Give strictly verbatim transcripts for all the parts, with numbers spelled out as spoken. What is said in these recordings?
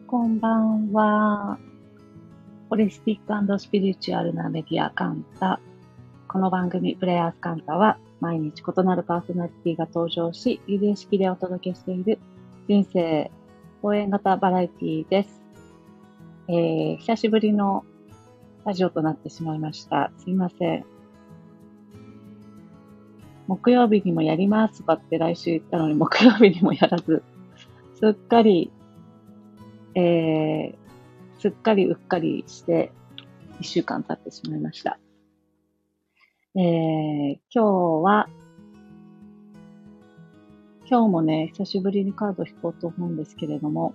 こんばんは。ホリスティック&スピリチュアルなメディアカンタ。この番組プレイヤースカンタは毎日異なるパーソナリティが登場し、リレー式でお届けしている人生応援型バラエティです。えー、久しぶりのラジオとなってしまいました。すいません。木曜日にもやりますとかって来週言ったのに木曜日にもやらず、すっかり、えー、すっかりうっかりして一週間経ってしまいました。えー、今日は、今日もね、久しぶりにカード引こうと思うんですけれども、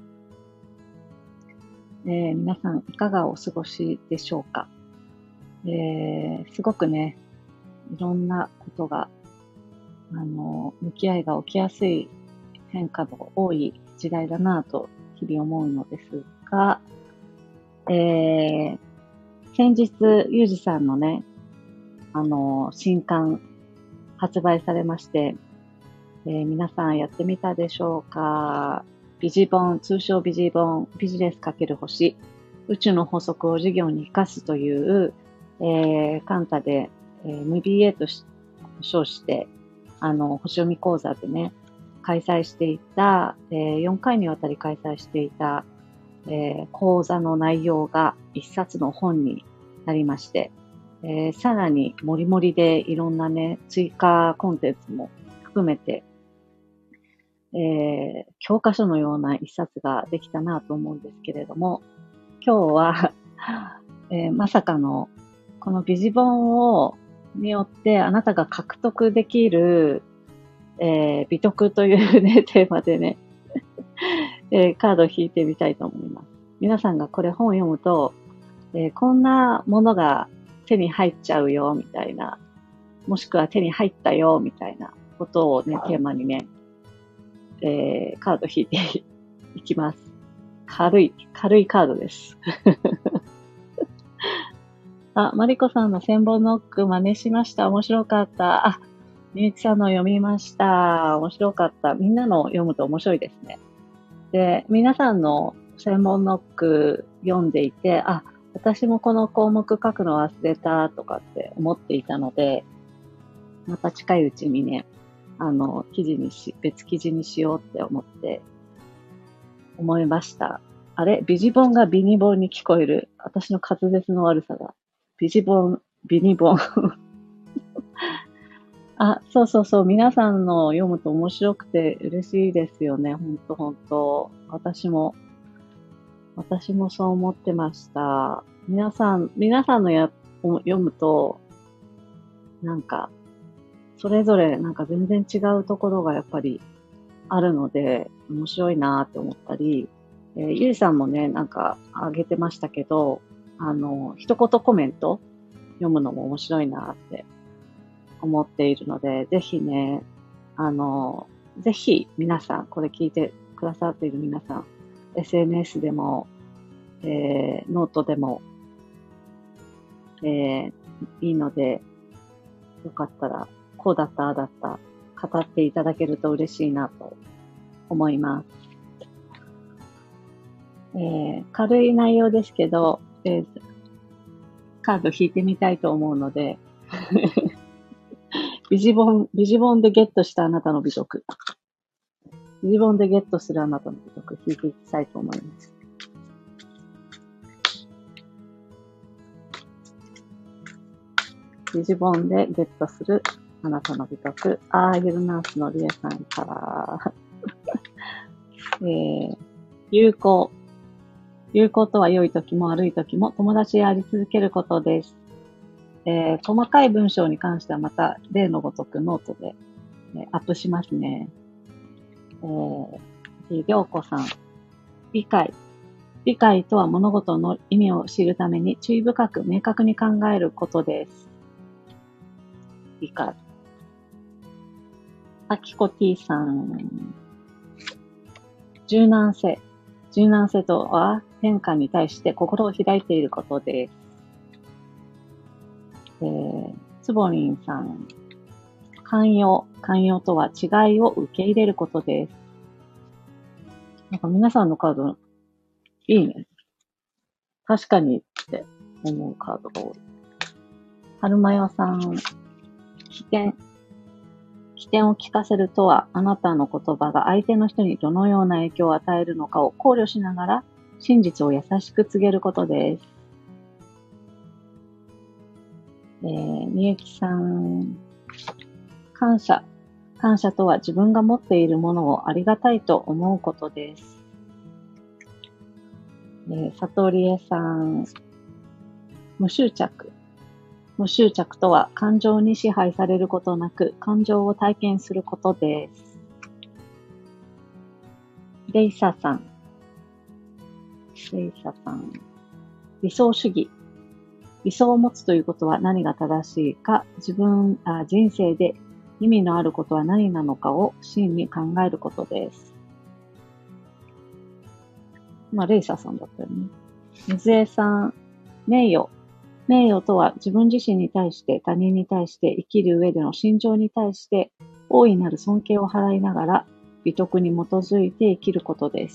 えー、皆さんいかがお過ごしでしょうか。えー、すごくね、いろんなことが、あの、向き合いが起きやすい変化の多い時代だなぁと日々思うのですが、えー、先日、ゆうじさんのね、あの、新刊発売されまして、えー、皆さんやってみたでしょうか。ビジボン、通称ビジボン、ビジネス×星、宇宙の法則を事業に生かすという、えー、カンタで、えー、エムビーエー と称して、あの、星読み講座でね、開催していた、えー、よんかいにわたり開催していた、えー、講座の内容が一冊の本になりまして、えー、さらにもりもりでいろんなね、追加コンテンツも含めて、えー、教科書のような一冊ができたなと思うんですけれども、今日は、えー、まさかのこのビジボンをによってあなたが獲得できる、えー、美徳というねテーマでね、えー、カードを引いてみたいと思います。皆さんがこれ本を読むと、えー、こんなものが手に入っちゃうよみたいな、もしくは手に入ったよみたいなことをねテーマにね、えー、カード引いていきます。軽い、軽いカードです。あ、マリコさんの千本ノック真似しました。面白かった。あ、みゆきさんの読みました。面白かった。みんなの読むと面白いですね。で、皆さんの千本ノック読んでいて、あ、私もこの項目書くの忘れたとかって思っていたので、また近いうちにね、あの、記事にし、別記事にしようって思って、思いました。あれビジボンがビニボンに聞こえる。私の滑舌の悪さが。ビジボン、ビニボン。あ、そうそうそう。皆さんの読むと面白くて嬉しいですよね。ほんとほんと。私も、私もそう思ってました。皆さん、皆さんのや、読むと、なんか、それぞれなんか全然違うところがやっぱりあるので、面白いなって思ったり、えー、ゆいさんもね、なんかあげてましたけど、あの、一言コメント読むのも面白いなって思っているので、ぜひね、あの、ぜひ皆さん、これ聞いてくださっている皆さん、エスエヌエス でも、えー、ノートでも、えー、いいので、よかったら、こうだった、ああだった、語っていただけると嬉しいなと思います。えー、軽い内容ですけど、えー、カード引いてみたいと思うので、ビジボン、ビジボンでゲットしたあなたの美徳。ビジボンでゲットするあなたの美徳、引いていきたいと思います。ビジボンでゲットするあなたの美徳。アーユルナースのリエさんから、えー、有効。有効とは良い時も悪い時も友達であり続けることです。えー、細かい文章に関してはまた例のごとくノートで、えー、アップしますね。えー、りょうこさん。理解。理解とは物事の意味を知るために注意深く明確に考えることです。理解。あきこ T さん。柔軟性。柔軟性とは変化に対して心を開いていることです。えー、つぼりんさん。寛容。寛容とは違いを受け入れることです。なんか皆さんのカード、 いいね。確かにって思うカードが多い。春マヨさん、起点。起点を聞かせるとは、あなたの言葉が相手の人にどのような影響を与えるのかを考慮しながら、真実を優しく告げることです。えー、みゆきさん、感謝。感謝とは自分が持っているものをありがたいと思うことです。えー、さとりえさん、無執着。無執着とは感情に支配されることなく感情を体験することです。レイサさん。レイサさん。理想主義。理想を持つということは何が正しいか、自分、あ人生で意味のあることは何なのかを真に考えることです。まあ、レイサさんだったよね。水江さん。名誉。名誉とは自分自身に対して他人に対して生きる上での心情に対して大いなる尊敬を払いながら美徳に基づいて生きることです。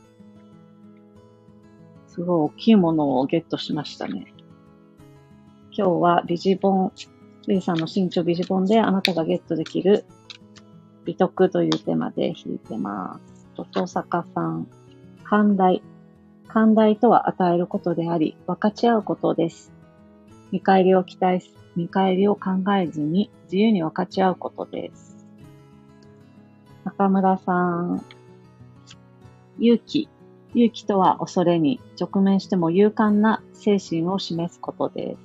すごい大きいものをゲットしましたね。今日はビジボン、レイさんの新潮ビジボンであなたがゲットできる美徳というテーマで弾いてます。ととさかさん、寛大。寛大とは与えることであり、分かち合うことです。見返りを期待、見返りを考えずに自由に分かち合うことです。中村さん、勇気。勇気とは恐れに直面しても勇敢な精神を示すことです。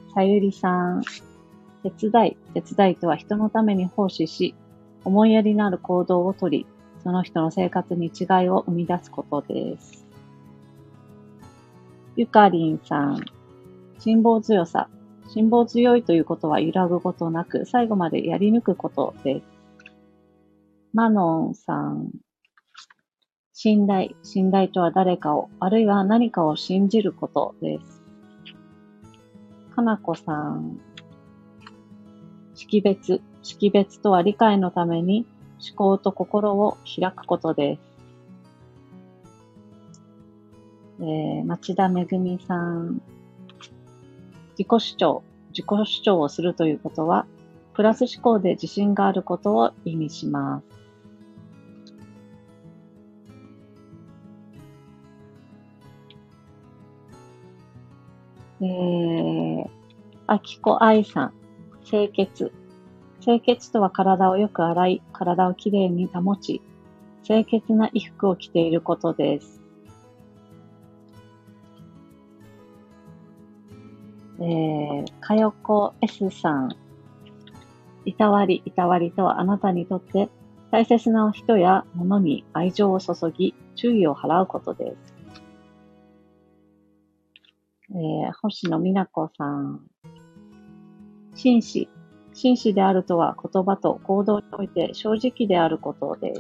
さゆりさん、手伝い。手伝いとは人のために奉仕し、思いやりのある行動をとり、その人の生活に違いを生み出すことです。ゆかりんさん、辛抱強さ。辛抱強いということは揺らぐことなく、最後までやり抜くことです。マノンさん、信頼。信頼とは誰かを、あるいは何かを信じることです。かなこさん、識別。識別とは理解のために思考と心を開くことです。えー、町田めぐみさん、自己主張。自己主張をするということは、プラス思考で自信があることを意味します。えー、あきこあいさん、清潔。清潔とは体をよく洗い、体をきれいに保ち、清潔な衣服を着ていることです。えー、かよこ S さん、いたわり。いたわりとはあなたにとって大切な人や物に愛情を注ぎ、注意を払うことです。えー、星野美奈子さん、紳士。紳士であるとは言葉と行動において正直であることです。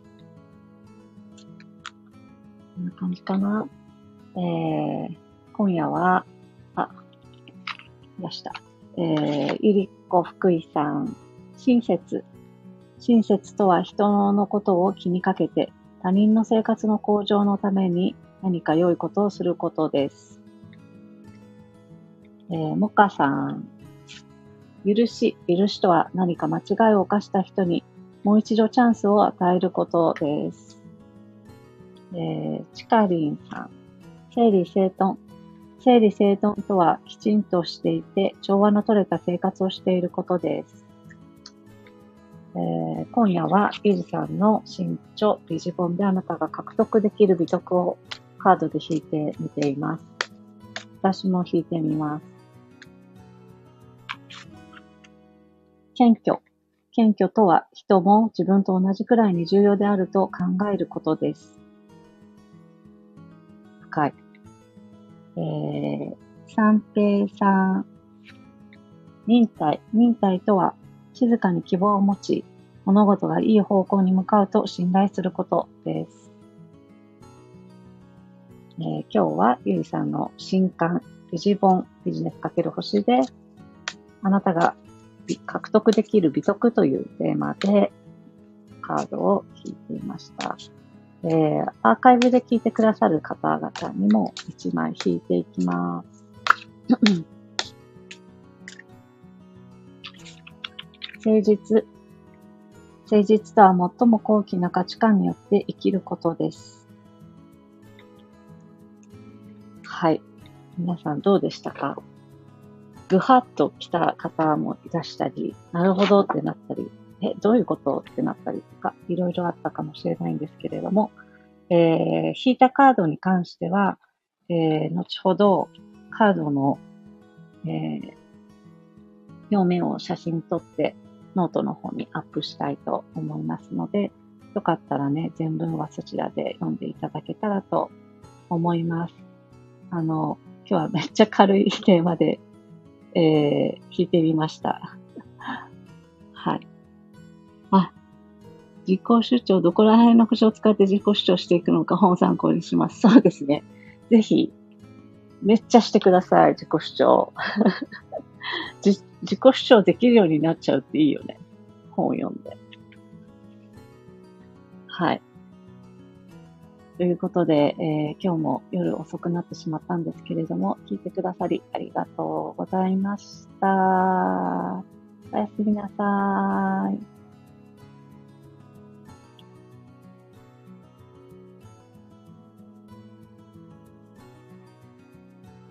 こんな感じかな。えー、今夜は、あ、いました。えー、ゆりこ福井さん、親切。親切とは人のことを気にかけて他人の生活の向上のために何か良いことをすることです。えー、もかさん、許し。許しとは何か間違いを犯した人にもう一度チャンスを与えることです。えー、ちかりんさん、整理整頓。整理整頓とはきちんとしていて調和の取れた生活をしていることです。えー、今夜はゆずさんの新著ビジボンであなたが獲得できる美徳をカードで引いてみています。私も引いてみます。謙虚。謙虚とは人も自分と同じくらいに重要であると考えることです。深い。えー、三平さん、忍耐。忍耐とは静かに希望を持ち、物事がいい方向に向かうと信頼することです。えー、今日はゆいさんの新刊、ビジボン、ビジネス×星で、あなたが獲得できる美徳というテーマでカードを引いていました。 えー、アーカイブで聞いてくださる方々にもいちまい引いていきます。誠実。誠実とは最も高貴な価値観によって生きることです。はい。皆さんどうでしたか？ぐはっと来た方もいらしたり、なるほどってなったり、え、どういうことってなったりとか、いろいろあったかもしれないんですけれども、えー、引いたカードに関しては、えー、後ほどカードの、えー、表面を写真撮ってノートの方にアップしたいと思いますので、よかったらね、全文はそちらで読んでいただけたらと思います。あの、今日はめっちゃ軽いテーマで、えー、弾いてみました。はい。あ、自己主張、どこら辺の口を使って自己主張していくのか本を参考にします。そうですね。ぜひ、めっちゃしてください、自己主張。自自己主張できるようになっちゃうっていいよね。本を読んで。はい。ということで、えー今日も夜遅くなってしまったんですけれども、聞いてくださりありがとうございました。おやすみなさい。